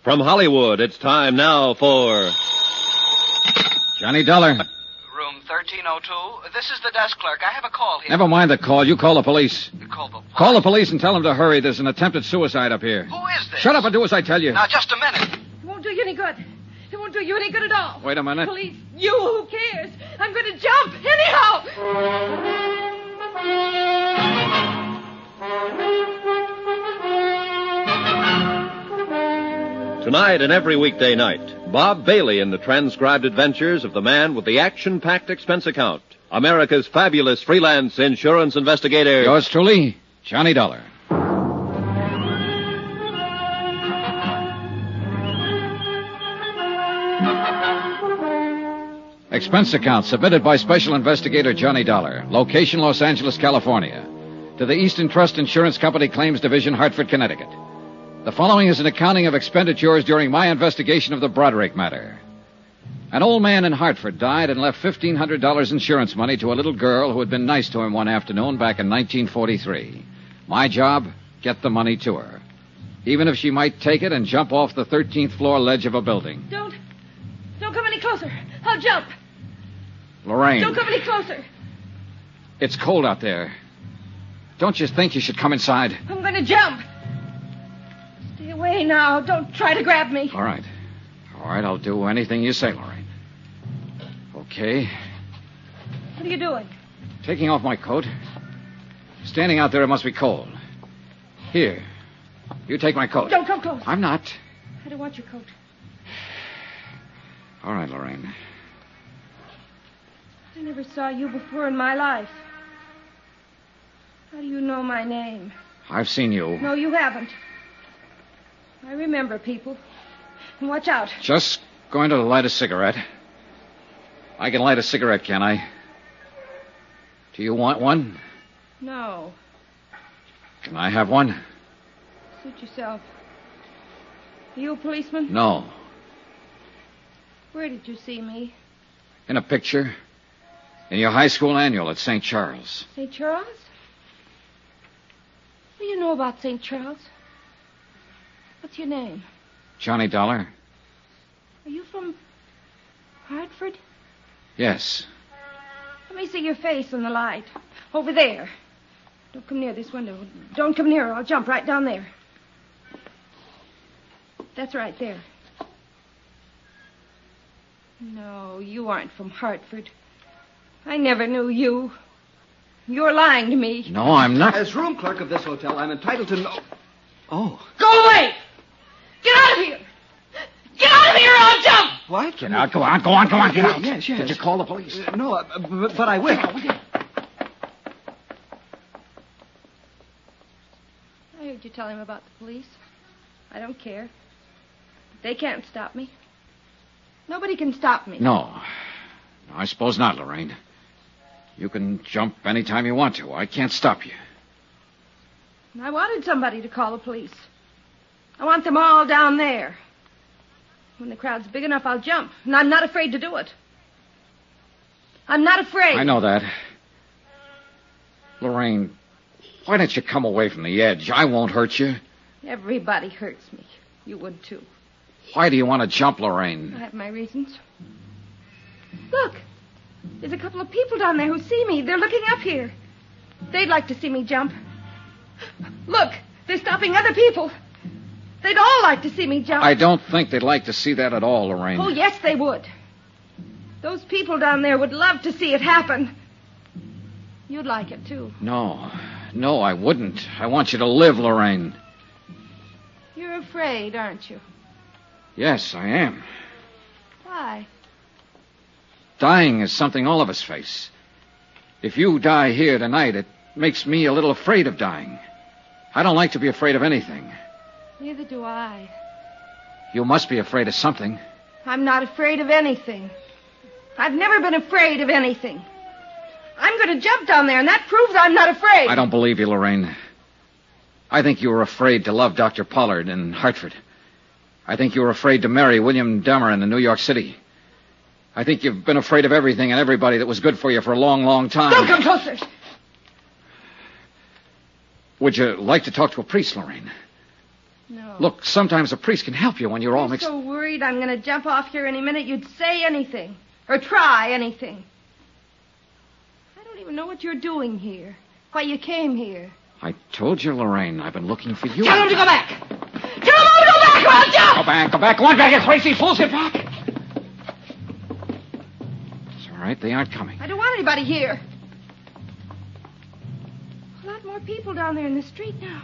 From Hollywood, it's time now for... Johnny Dollar. Room 1302. This is the desk clerk. I have a call here. Never mind the call. You call the police. You call the police? Call the police and tell them to hurry. There's an attempted suicide up here. Who is this? Shut up and do as I tell you. Now, just a minute. It won't do you any good. It won't do you any good at all. Wait a minute. Police, you, who cares? I'm going to jump anyhow. Tonight and every weekday night, Bob Bailey in the transcribed adventures of the man with the action-packed expense account. America's fabulous freelance insurance investigator. Yours truly, Johnny Dollar. Expense account submitted by Special Investigator Johnny Dollar. Location, Los Angeles, California. To the Eastern Trust Insurance Company Claims Division, Hartford, Connecticut. The following is an accounting of expenditures during my investigation of the Broderick matter. An old man in Hartford died and left $1,500 insurance money to a little girl who had been nice to him one afternoon back in 1943. My job, get the money to her. Even if she might take it and jump off the 13th floor ledge of a building. Don't come any closer. I'll jump. Lorraine. Don't come any closer. It's cold out there. Don't you think you should come inside? I'm going to jump. Stay away now. Don't try to grab me. All right, I'll do anything you say, Lorraine. Okay. What are you doing? Taking off my coat. Standing out there, it must be cold. Here. You take my coat. Don't come close. I'm not. I don't want your coat. All right, Lorraine. I never saw you before in my life. How do you know my name? I've seen you. No, you haven't. I remember people. And watch out. Just going to light a cigarette. I can light a cigarette, can I? Do you want one? No. Can I have one? Suit yourself. Are you a policeman? No. Where did you see me? In a picture. In your high school annual at St. Charles. St. Charles? What do you know about St. Charles? What's your name? Johnny Dollar. Are you from Hartford? Yes. Let me see your face in the light. Over there. Don't come near this window. Don't come near. I'll jump right down there. That's right there. No, you aren't from Hartford. I never knew you. You're lying to me. No, I'm not. As room clerk of this hotel, I'm entitled to know... Oh. Go away! Get out of here! Get out of here or I'll jump! What? Get out. Go on, get out. Yes. Did you call the police? No, but I will. I heard you tell him about the police. I don't care. They can't stop me. Nobody can stop me. No, I suppose not, Lorraine. You can jump any time you want to. I can't stop you. I wanted somebody to call the police. I want them all down there. When the crowd's big enough, I'll jump. And I'm not afraid to do it. I'm not afraid. I know that. Lorraine, why don't you come away from the edge? I won't hurt you. Everybody hurts me. You would, too. Why do you want to jump, Lorraine? I have my reasons. Look. There's a couple of people down there who see me. They're looking up here. They'd like to see me jump. Look. They're stopping other people. They'd all like to see me jump. I don't think they'd like to see that at all, Lorraine. Oh, yes, they would. Those people down there would love to see it happen. You'd like it, too. No, I wouldn't. I want you to live, Lorraine. You're afraid, aren't you? Yes, I am. Why? Dying is something all of us face. If you die here tonight, it makes me a little afraid of dying. I don't like to be afraid of anything. Neither do I. You must be afraid of something. I'm not afraid of anything. I've never been afraid of anything. I'm going to jump down there, and that proves I'm not afraid. I don't believe you, Lorraine. I think you were afraid to love Dr. Pollard in Hartford. I think you were afraid to marry William Dameron in New York City. I think you've been afraid of everything and everybody that was good for you for a long, long time. Don't come closer. Would you like to talk to a priest, Lorraine? No. Look, sometimes a priest can help you when you're all I'm mixed... so worried I'm going to jump off here any minute you'd say anything. Or try anything. I don't even know what you're doing here. Why you came here. I told you, Lorraine, I've been looking for you. Tell him to go back. Tell him to go back or I'll jump. Go back, go back. Go on back, you crazy fools. Get back. It's all right. They aren't coming. I don't want anybody here. A lot more people down there in the street now.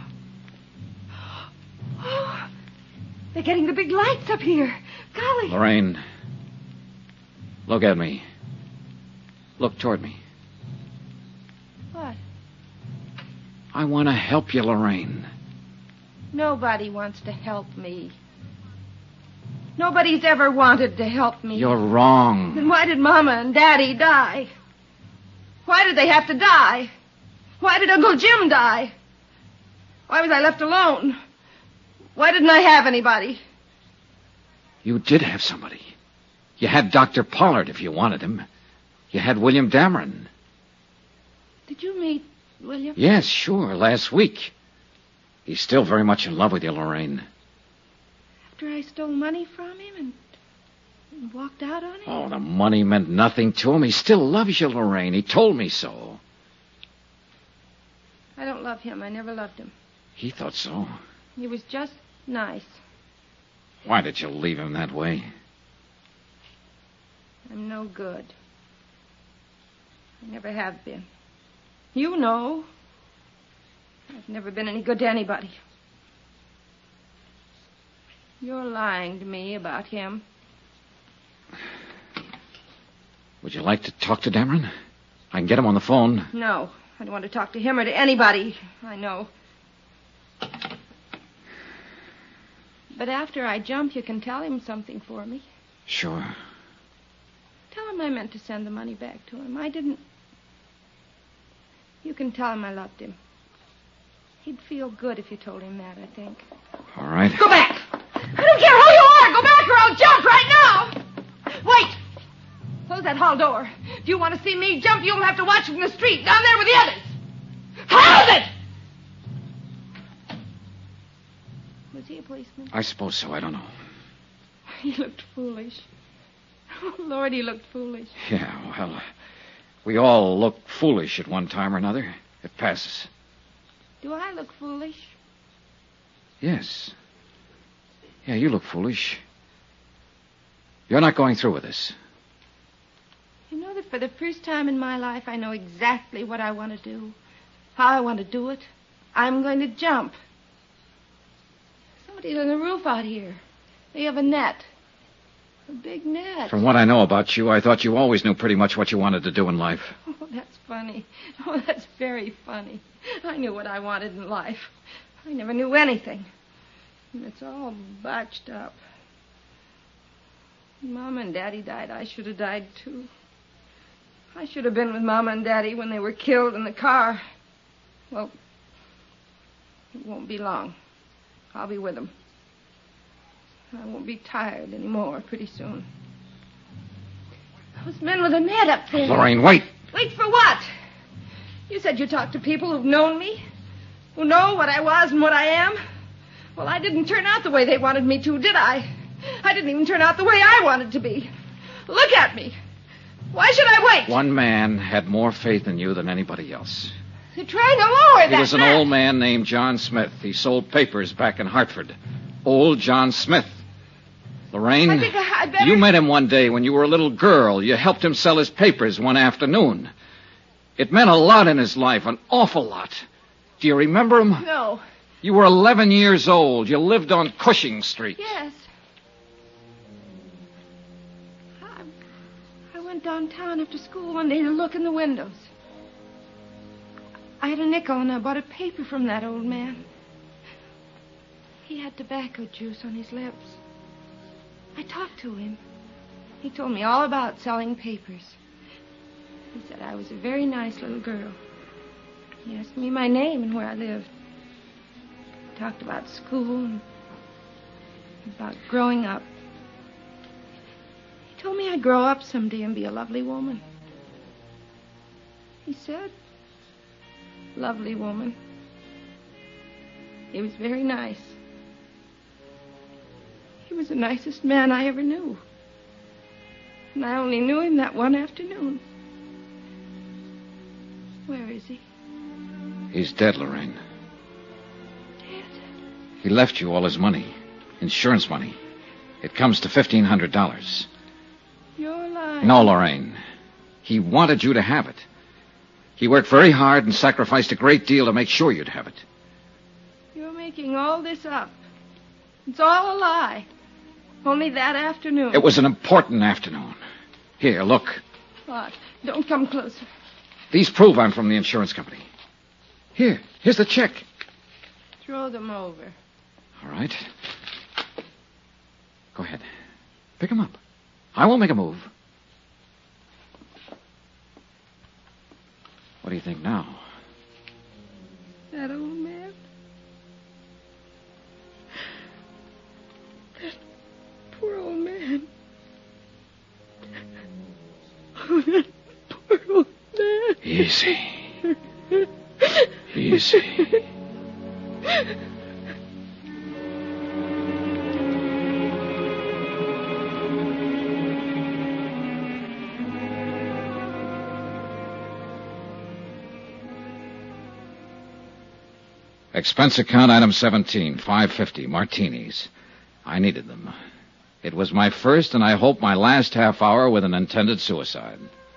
Oh, they're getting the big lights up here. Golly. Lorraine, look at me. Look toward me. What? I want to help you, Lorraine. Nobody wants to help me. Nobody's ever wanted to help me. You're wrong. Then why did Mama and Daddy die? Why did they have to die? Why did Uncle Jim die? Why was I left alone? Why didn't I have anybody? You did have somebody. You had Dr. Pollard if you wanted him. You had William Dameron. Did you meet William? Yes, sure, last week. He's still very much in love with you, Lorraine. After I stole money from him and walked out on him? Oh, the money meant nothing to him. He still loves you, Lorraine. He told me so. I don't love him. I never loved him. He thought so. He was just nice. Why did you leave him that way? I'm no good. I never have been. You know. I've never been any good to anybody. You're lying to me about him. Would you like to talk to Dameron? I can get him on the phone. No. I don't want to talk to him or to anybody. I know. But after I jump, you can tell him something for me. Sure. Tell him I meant to send the money back to him. I didn't. You can tell him I loved him. He'd feel good if you told him that, I think. All right. Go back! I don't care who you are! Go back or I'll jump right now! Wait! Close that hall door. If you want to see me jump, you'll have to watch from the street, down there with the others. Close it! Was he a policeman? I suppose so. I don't know. He looked foolish. Oh, Lord, he looked foolish. Yeah, well, we all look foolish at one time or another. It passes. Do I look foolish? Yes. Yeah, you look foolish. You're not going through with this. You know that for the first time in my life, I know exactly what I want to do, how I want to do it. I'm going to jump. Somebody's on the roof out here. They have a net. A big net. From what I know about you, I thought you always knew pretty much what you wanted to do in life. Oh, that's funny. Oh, that's very funny. I knew what I wanted in life. I never knew anything. And it's all botched up. When Mama and Daddy died, I should have died, too. I should have been with Mama and Daddy when they were killed in the car. Well, it won't be long. I'll be with them. I won't be tired anymore pretty soon. Those men with a net up there. Lorraine, wait. Wait for what? You said you talked to people who've known me, who know what I was and what I am. Well, I didn't turn out the way they wanted me to, did I? I didn't even turn out the way I wanted to be. Look at me. Why should I wait? One man had more faith in you than anybody else. They're trying to lower that He was an net. old man named John Smith. He sold papers back in Hartford. Old John Smith. Lorraine, I think I'd better... you met him one day when you were a little girl. You helped him sell his papers one afternoon. It meant a lot in his life, an awful lot. Do you remember him? No. You were 11 years old. You lived on Cushing Street. Yes. I went downtown after school one day to look in the windows. I had a nickel and I bought a paper from that old man. He had tobacco juice on his lips. I talked to him. He told me all about selling papers. He said I was a very nice little girl. He asked me my name and where I lived. He talked about school and about growing up. He told me I'd grow up someday and be a lovely woman. He said, lovely woman. He was very nice. was the nicest man I ever knew. And I only knew him that one afternoon. Where is he? He's dead, Lorraine. Dead? He left you all his money. Insurance money. It comes to $1,500. You're lying. No, Lorraine. He wanted you to have it. He worked very hard and sacrificed a great deal to make sure you'd have it. You're making all this up. It's all a lie. Only that afternoon. It was an important afternoon. Here, look. What? Don't come closer. These prove I'm from the insurance company. Here's the check. Throw them over. All right. Go ahead. Pick them up. I won't make a move. What do you think now? That old man? That poor old man. Oh, that poor old man. Easy. Easy. Expense account item 17, $5.50, martinis. I needed them. It was my first and I hope my last half hour with an intended suicide.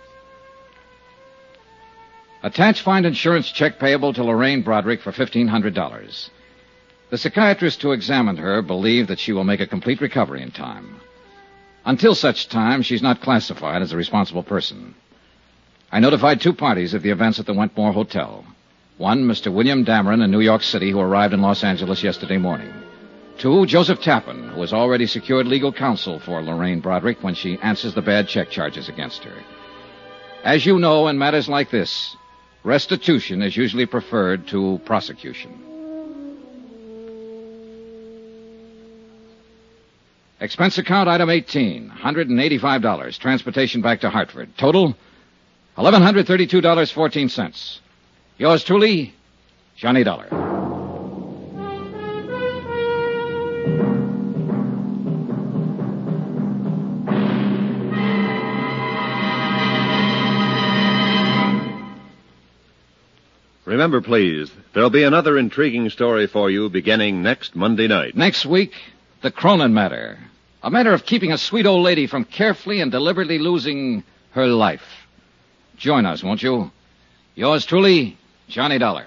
Attach find insurance check payable to Lorraine Broderick for $1,500. The psychiatrist who examined her believed that she will make a complete recovery in time. Until such time, she's not classified as a responsible person. I notified 2 parties of the events at the Wentmore Hotel. 1, Mr. William Dameron in New York City, who arrived in Los Angeles yesterday morning. 2, Joseph Tappan, who has already secured legal counsel for Lorraine Broderick when she answers the bad check charges against her. As you know, in matters like this, restitution is usually preferred to prosecution. Expense account item 18, $185. Transportation back to Hartford. Total, $1,132.14. Yours truly, Johnny Dollar. Remember, please, there'll be another intriguing story for you beginning next Monday night. Next week, the Cronin matter. A matter of keeping a sweet old lady from carefully and deliberately losing her life. Join us, won't you? Yours truly, Johnny Dollar.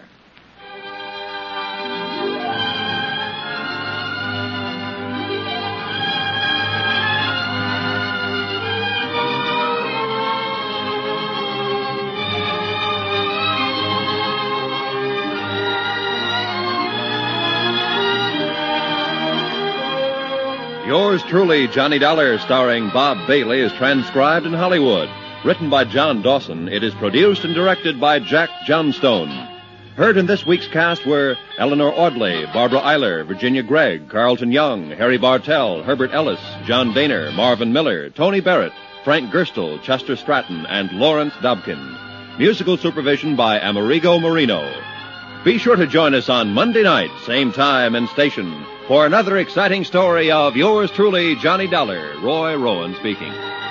Yours truly, Johnny Dollar, starring Bob Bailey, is transcribed in Hollywood. Written by John Dawson, it is produced and directed by Jack Johnstone. Heard in this week's cast were Eleanor Audley, Barbara Eiler, Virginia Gregg, Carlton Young, Harry Bartell, Herbert Ellis, John Boehner, Marvin Miller, Tony Barrett, Frank Gerstle, Chester Stratton, and Lawrence Dobkin. Musical supervision by Amerigo Marino. Be sure to join us on Monday night, same time and station, for another exciting story of yours truly, Johnny Dollar. Roy Rowan speaking.